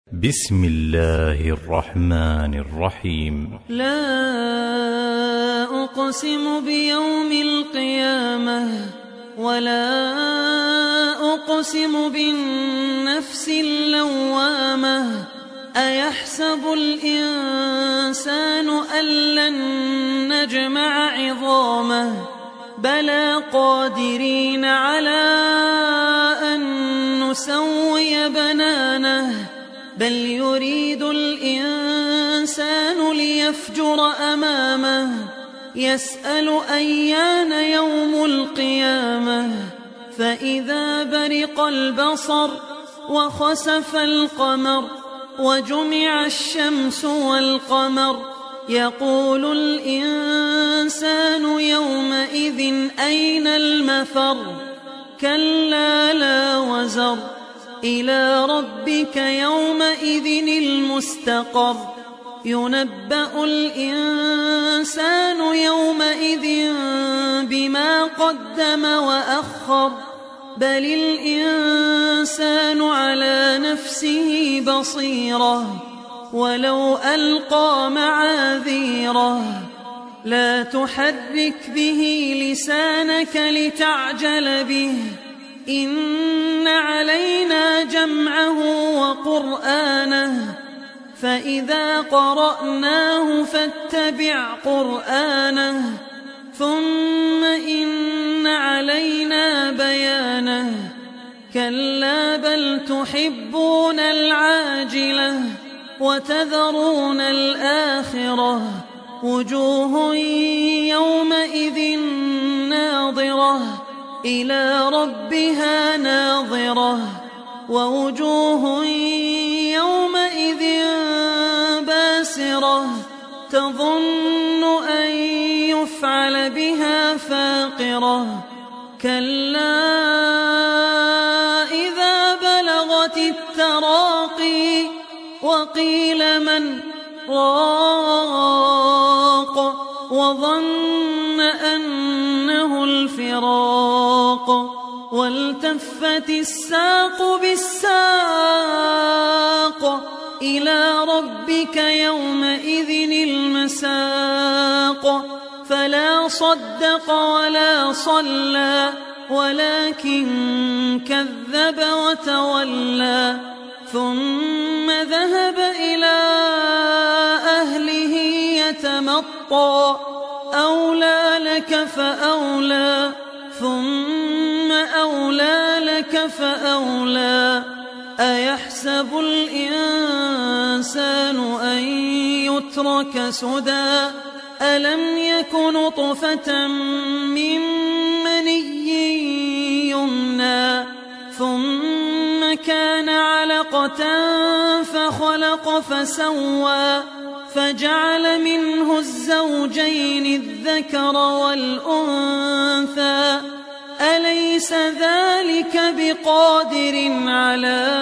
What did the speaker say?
بسم الله الرحمن الرحيم. لا أقسم بيوم القيامة ولا أقسم بالنفس اللوامة. أيحسب الإنسان أن لن نجمع عظامه بلى قادرين على أن نسوي بنانه بل يريد الإنسان ليفجر أمامه يسأل أيان يوم القيامة. فإذا برق البصر وخسف القمر وجمع الشمس والقمر يقول الإنسان يومئذ أين المفر. كلا لا وزر إلى ربك يومئذ المستقر. ينبأ الإنسان يومئذ بما قدم وأخر بل الإنسان على نفسه بصيرة ولو ألقى معاذيره. لا تحرك به لسانك لتعجل به إن علينا جمعه وقرآنه فإذا قرأناه فاتبع قرآنه ثم إن علينا بيانه. كلا بل تحبون العاجلة وتذرون الآخرة وجوه يومئذ ناظرة إلى ربها ناظرة ووجوه يومئذ باسرة تظن أن يفعل بها فاقرة. كلا إذا بلغت التراقي وقيل من راق وظن أنه الفراق والتفت الساق بالساق إلى ربك يومئذ المساق. فلا صدق ولا صلى ولكن كذب وتولى ثم ذهب إلى أهله يتمطى. أولى لك فأولى ثم أولى لك فأولى. أيحسب الإنسان أن يترك سدى ألم يك نطفة من مني يمنى ثم كان علقة فخلق فسوى فجعل منه الزوجين الذكر والأنثى. أليس ذلك بقادر على